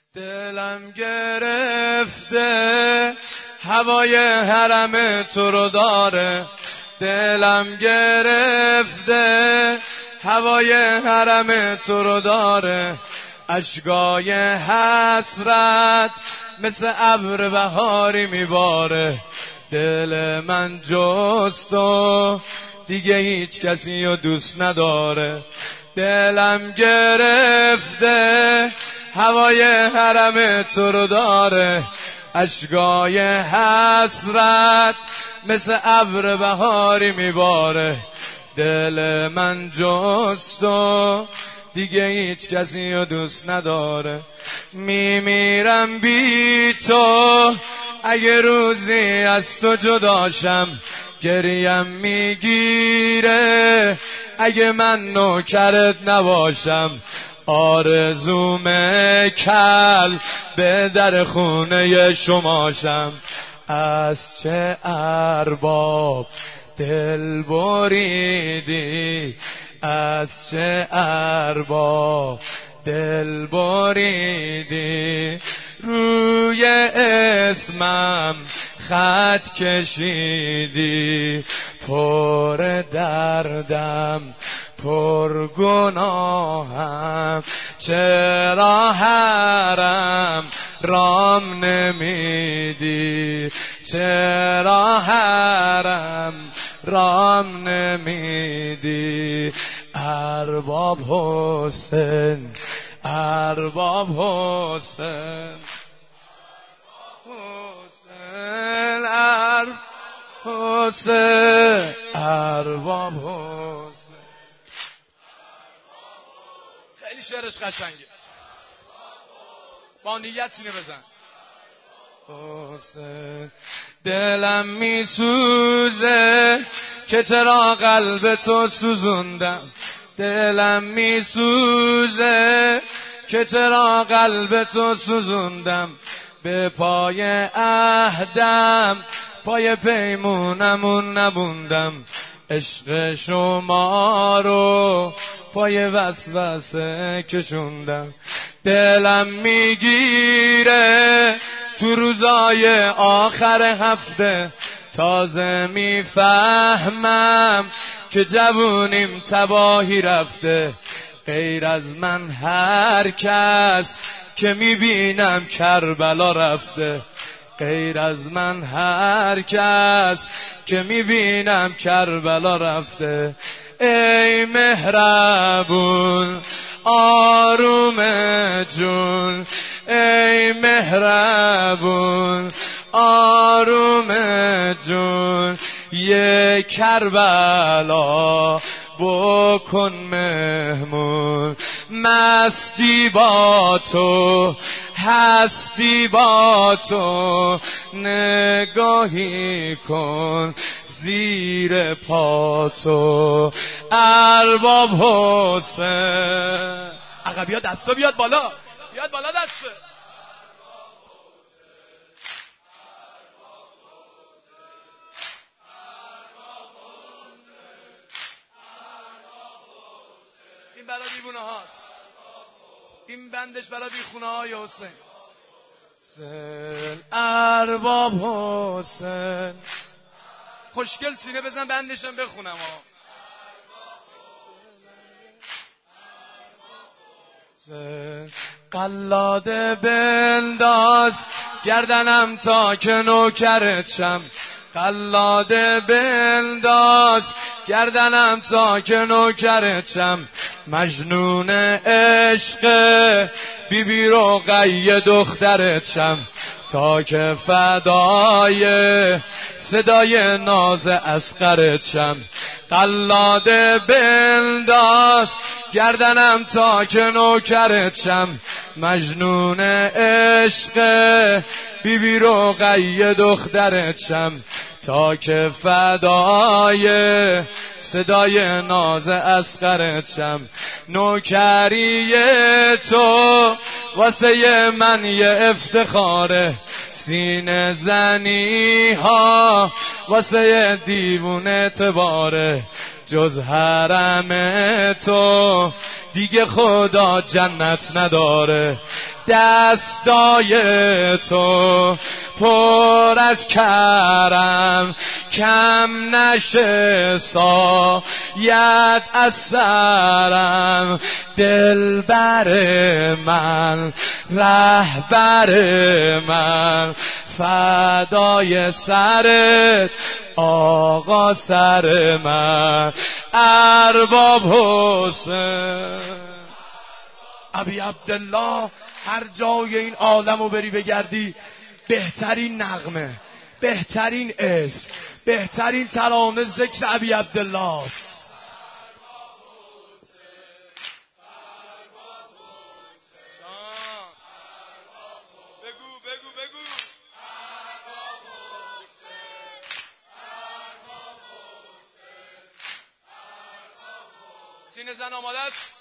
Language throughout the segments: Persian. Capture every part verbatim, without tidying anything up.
دلم گرفته هوای حرم تو رو داره، دلم گرفته هوای حرم تو رو داره، اشکای حسرت مثل ابر بهاری میباره، دل من جز تو دیگه هیچ کسی رو دوست نداره، دلم گرفته هوای حرم تو رو داره، اشکای حسرت مثل ابر بهاری میباره، دل من جز تو دیگه هیچ کسی رو دوست نداره، میمیرم بی تو اگه روزی از تو جداشم، گریم میگیره اگه من نوکرت نباشم، آرزوم کل به در خونه شماشم، از چه ارباب دل بریدی، از چه ارباب دل بریدی، روی اسمم خط کشیدی، پر دردم پر گناهم، چرا حرم رام نمیدی، چرا حرم رام نمیدی، ارباب حسین ارباب حسین حسین ارباب حسین ارباب حسین. خیلی شعرش قشنگه، با نیت سینه بزن. حسین دلم میسوزه که چرا قلب تو سوزوندم، دلم میسوزه که چرا قلب تو سوزوندم، به پای عهدم پای پیمونمون نبوندم، عشق شما رو پای وسوسه کشوندم، دلم میگیره تو روزای آخر هفته، تازه میفهمم که جوونیم تباهی رفته، غیر از من هر کس که میبینم کربلا رفته، غیر از من هر کس که میبینم کربلا رفته، ای مهربون آروم جون، ای مهربون آروم جون، یک کربلا بکن مهمون، مستی با تو هستی با تو، نگاهی کن زیر پا تو، ارباب حسین. عقبی دستا بیاد بالا، بیاد بالا دسته. این برای دیوونه هاست، این بندش برای بیخونه های حسین. حسین ارباب حسین، خوشگل سینه بزن بندشم بخونم ها. قلاده بنداز گردنم تا که نوکرت شم، قلاده بنداز گردنم تا که نوکرت شم، مجنون عشق بی بی رو قی دخترت شم، تا که فدای صدای ناز اصغرت شم، قلاده بنداز گردنم تا که نوکرت شم، مجنون عشق بی بی رو قی دخترت شم، تا که فدای صدای ناز اصغرت شم، نوکری تو واسه من یه افتخاره، سینه زنی ها واسه دیوونه اعتباره، جز حرم تو دیگه خدا جنت نداره. دستای تو پر از کرم کم نشه سایت از سرم. دلبر من رهبر من فدای سرت آقا سر من ارباب حسین. ابی عبدالله هر جای این عالمو بری بگردی بهترین نغمه، بهترین اسم، بهترین ترانه ذکر ابی عبدالله است. بگو بگو بگو سینه زن آماده است.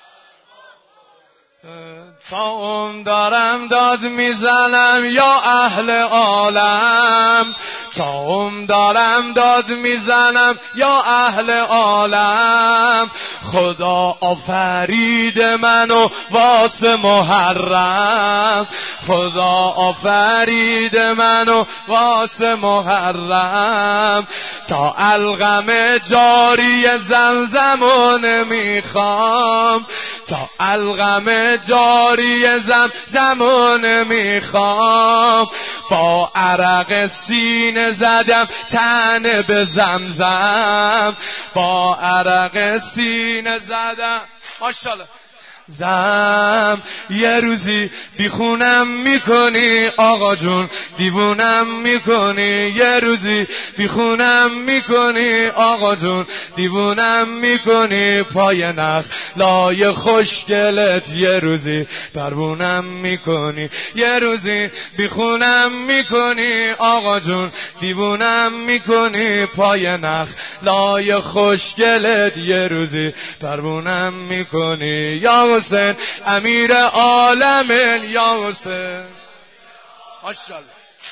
تا اون دارم داد میزنم یا اهل عالم، تا اون دارم داد میزنم یا اهل عالم. خدا آفرید منو واسه محرم، خدا آفرید منو واسه محرم. تا القم جاری زمزمو نمیخوام، تا القم جاری زمزمو نمیخوام. با عرق سینه زدم تن به زمزم، با عرق سینه زدم. ماشاءالله زم یه روزی بیخونم میکنی آقا جون، دیوونم میکنی. یه روزی بیخونم میکنی آقا جون، دیوونم میکنی. پای نخ لای خوشگلت یه روزی پروونم میکنی. یه روزی بیخونم میکنی آقا جون، دیوونم میکنی. پای نخ لای خوشگلت یه روزی پروونم میکنی. یا حسین امیر عالمین، یا حسین ماشاءالله.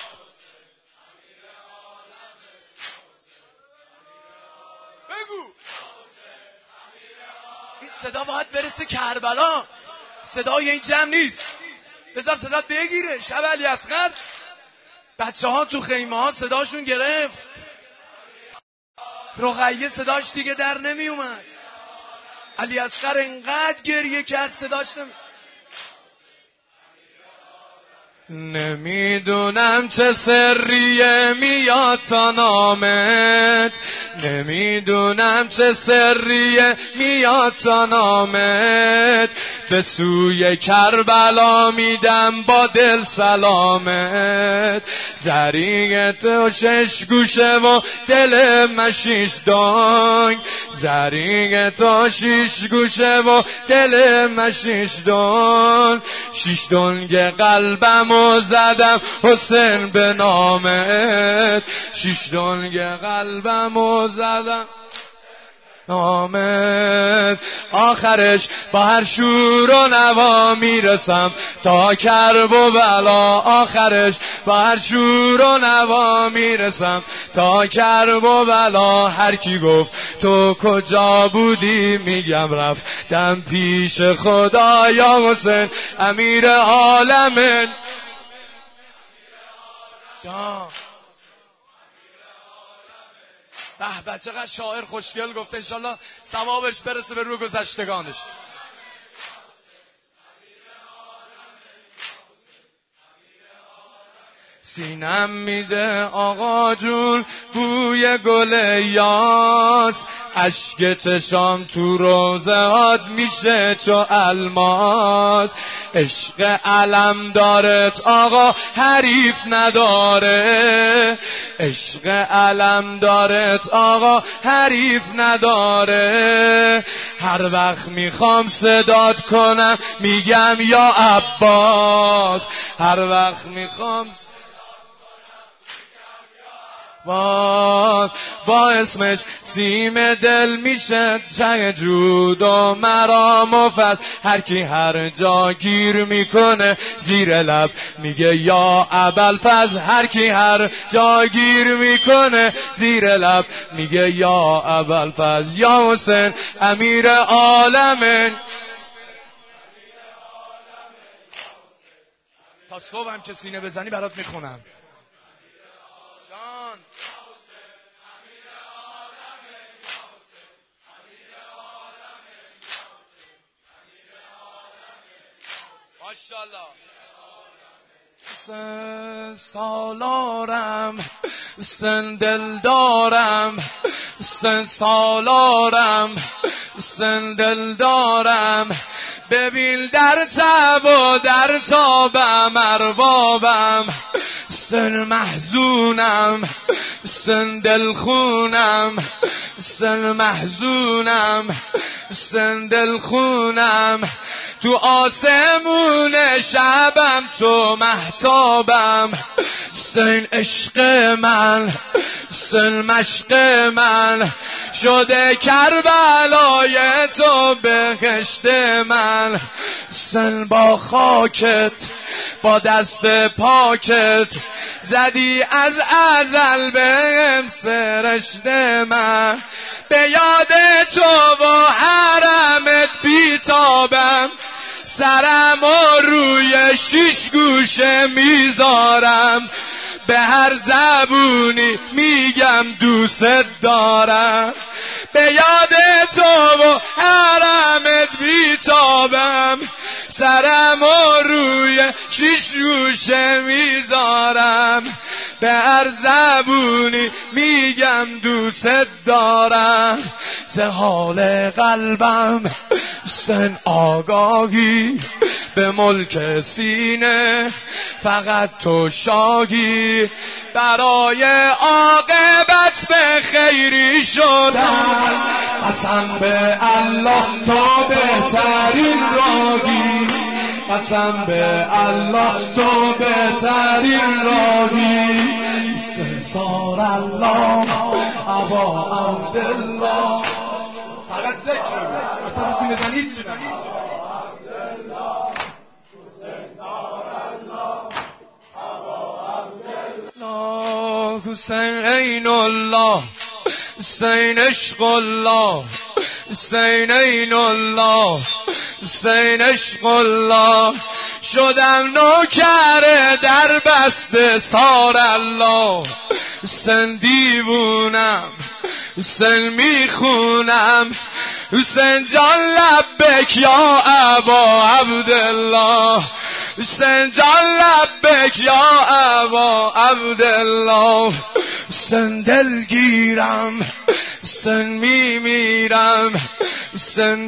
بگو این صدا باید برسه کربلا، صدای این جمع نیست. بذار صدا بگیره. شب علی اصغر بچه ها تو خیمه ها صداشون گرفت، رقیه صداش دیگه در نمی اومد. علی اصغر انقدر گریه کرد صداش نمی... نمیدونم چه سریه میاد تا نامت، نمیدونم چه سریه میاد تا نامت. به سوی کربلا میدم با دل سلامت. زریگ تو شش گوشه و دل مشیش دنگ، زریگ تو شش گوشه و دل مشیش دنگ. شش دنگ قلبم زدم حسین به نامت، شش دنگ قلبمو زدم نامت. آخرش با هر شور و نوا میرسم تا کرب و بلا، آخرش با هر شور و نوا میرسم تا کرب و بلا. هر کی گفت تو کجا بودی میگم رفتم پیش خدا. یا حسین امیر عالمین جان. به به چقدر شاعر خوشگل گفته، انشالله ثوابش برسه به روی گذشتگانش. سینم میده آقا جون بوی گل یاس، اشک چشام تو روزهات میشه چو الماس. عشق علم دارت آقا حریف نداره، عشق علم دارت آقا حریف نداره. هر وقت میخوام صدات کنم میگم یا عباس، هر وقت میخوام وای با اسمش سیم دل میشه چه جود و مرام و فضل. هر کی هر جا گیر میکنه زیر لب میگه یا ابوالفضل. هر کی هر جا گیر میکنه زیر لب میگه یا ابوالفضل. یا حسین امیر عالمین. تا صبح هم که سینه بزنی برات میخونم جان. ماشاءالله. سن سالارم سن دل دارم سن سالارم سن دل دارم. ببین در تب و در تابم اربابم. سن محزونم سن دل خونم سن محزونم سن دل خونم. تو آسمون شبم تو مهتابم. سن عشق من سن مشق من شده کربلای تو بهشت من. سن با خاکت با دست پاکت زدی از ازل بهم سرشت من. به یاد تو و حرمت بیتابم. سرم و روی شیش گوشه میذارم. به هر زبونی میگم دوست دارم. به یاد تو و حرمت بیتابم. سرم و روی شیش گوشه میذارم. به هر زبونی میگم دوست دارم. ز حال قلبم سن آگاهی به ملک سینه فقط تو شاهی. برای عاقبت به خیری شدن قسم به الله تو بهترین راهی. قسم به الله تو بهترین راهی. سنسار الله ابا عبدالله. فقط ذکر اصلا بسیم بزن هیچ چی حسین عین الله حسین عشق الله حسین عین الله حسین عشق الله. شدم نوکر در بسته سار الله. حسین دیوونم حسین میخونم. حسین جان لبک یا ابا عبدالله. حسین جان لبک یا ابا عبدالله. حسین دلگیرم حسین میمیرم. حسین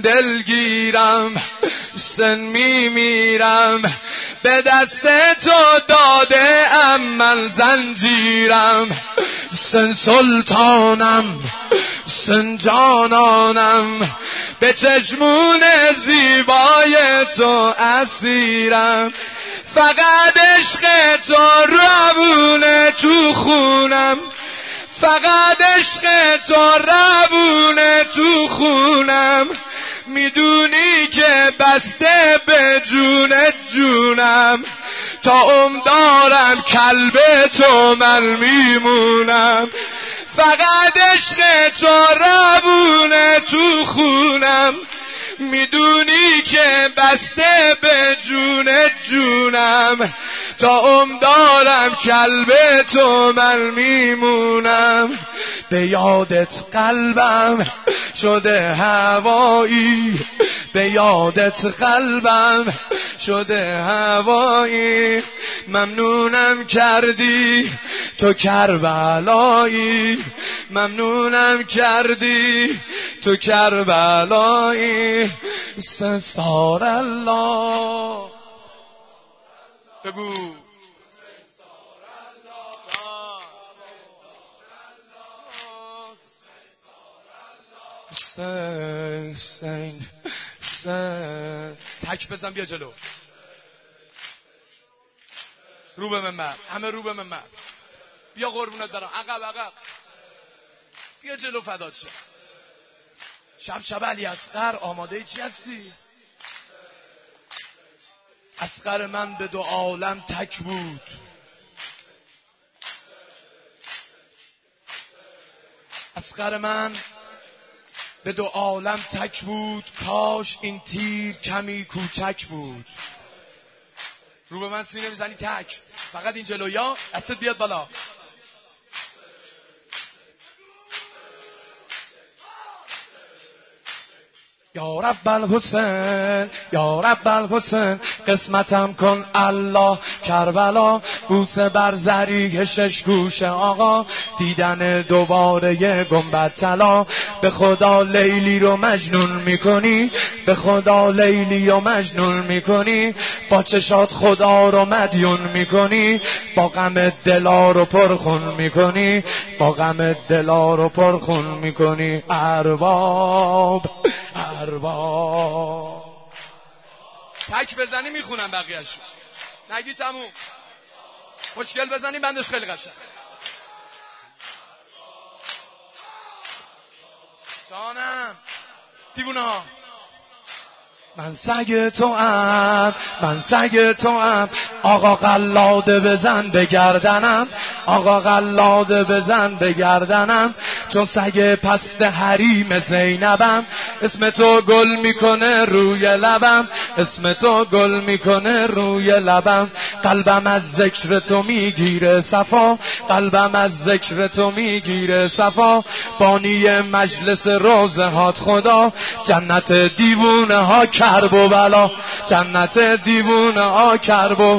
دلگیرم حسین میمیرم. به دست تو داده ام من زنجیرم. حسین سلطانم حسین جانانم. به چشمون زیبای تو اسیرم. فقط عشق تو روونه تو خونم. فقط عشق تو روونه تو خونم. میدونی که بسته به جونت جونم. تا عمر دارم کلب تو من میمونم. فقط عشق تو روونه تو خونم. میدونی که بسته به جونت جونم. تا عمر دارم کلب تو من میمونم. به یادت قلبم شده هوایی. به یادت قلبم شده هوایی. ممنونم کردی تو کربلایی. ممنونم کردی تو کربلایی. سنسار الله. بگو حسین حسین حسین. تک بزن بیا جلو. رو به منبر همه رو به منبر. بیا قربونت برم، عقب عقب، بیا جلو فدات شم. شب شب علی اصغر آماده چی هستی؟ اصغر من به دو عالم تک بود، اصغر من به دو عالم تک بود، کاش این تیر کمی کوچک بود. رو به من سینه میزنی تک، فقط این جلویا، دستت بیاد بالا. یا رب الحسین یا رب الحسین قسمتم کن الله کربلا، بوسه بر زریح شش گوش آقا، دیدن دوباره گنبد طلا. به خدا لیلی رو مجنون میکنی، به خدا لیلی رو مجنون میکنی، با چشات خدا رو مدیون میکنی، با غم دلا رو پرخون میکنی، با غم دلا رو پرخون میکنی. ارباب ارباب تک بزنی میخونم بقیه‌شو، نگی تموم. مشکل بزنی بندش خیلی قشنگ. جانم دیوونه ها، من سگ تو ام، من سگ تو ام، آقا قلاده بزن به گردنم، آقا قلاده بزن به گردنم، چون سگ پست حریم زینبم، اسم تو گل میکنه روی لبم، اسم تو گل میکنه روی لبم، قلبم از ذکر تو میگیره صفا، قلبم از ذکر تو میگیره صفا، بانی مجلس روزه هات خدا، جنت دیوونه ها کرب و بلا، جنت دیوونه ها کرب و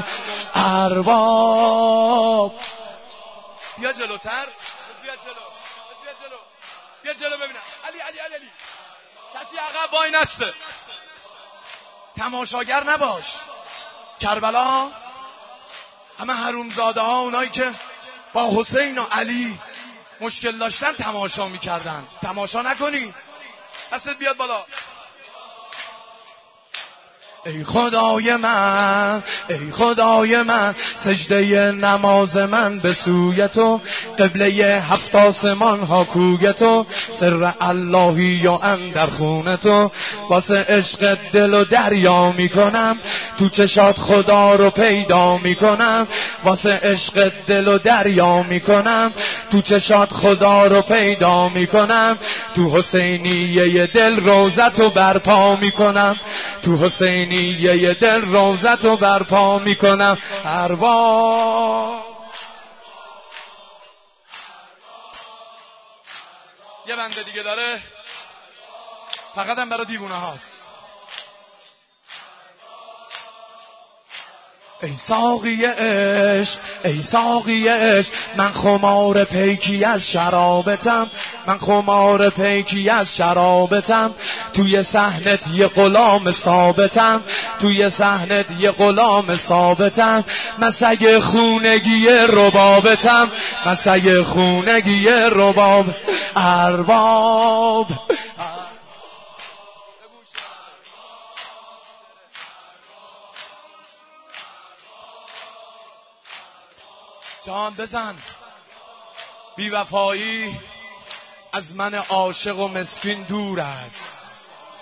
ارباب. بیا جلوتر، بیا جلو، بیا جلو، بیا جلو ببینم. علی علی علی علی، کسی عقب وای نسته، تماشاگر نباش. کربلا همه حرومزاده ها، اونایی که با حسین و علی مشکل داشتن تماشا میکردن، تماشا نکنی. دستت بیاد بالا. ای خدای من ای خدای من، سجده نماز من به سوی تو، قبله هفت آسمان ها کوی تو، سر اللهی و اندر خون تو، واسه عشق دل و دریا میکنم، تو چشات خدا رو پیدا میکنم، واسه عشق دل و دریا میکنم، تو چشات خدا رو پیدا میکنم، تو حسینیه دل روزت رو برپا میکنم، تو حسینیه یه دل روزت رو برپا میکنم. ارباب یه بنده دیگه داره، فقط هم برای دیوونه هاست. ای ساقی عشق ای ساقی عشق، من خمار پیکی از شرابتم، من خمار پیکی از شرابتم، توی صحنت یه غلام ثابتم، توی صحنت یه غلام ثابتم، من سگ خونگی ربابتم، من سگ خونگی رباب. ارباب جان بزن. بی وفایی از من عاشق و مسکین دور است،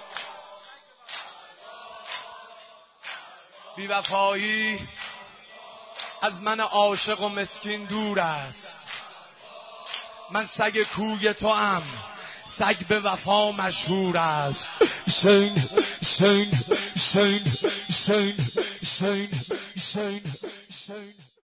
بی وفایی از من عاشق و مسکین دور است، من سگ کوی تو ام، سگ به وفا مشهور است. شین شین شین شین شین شین شین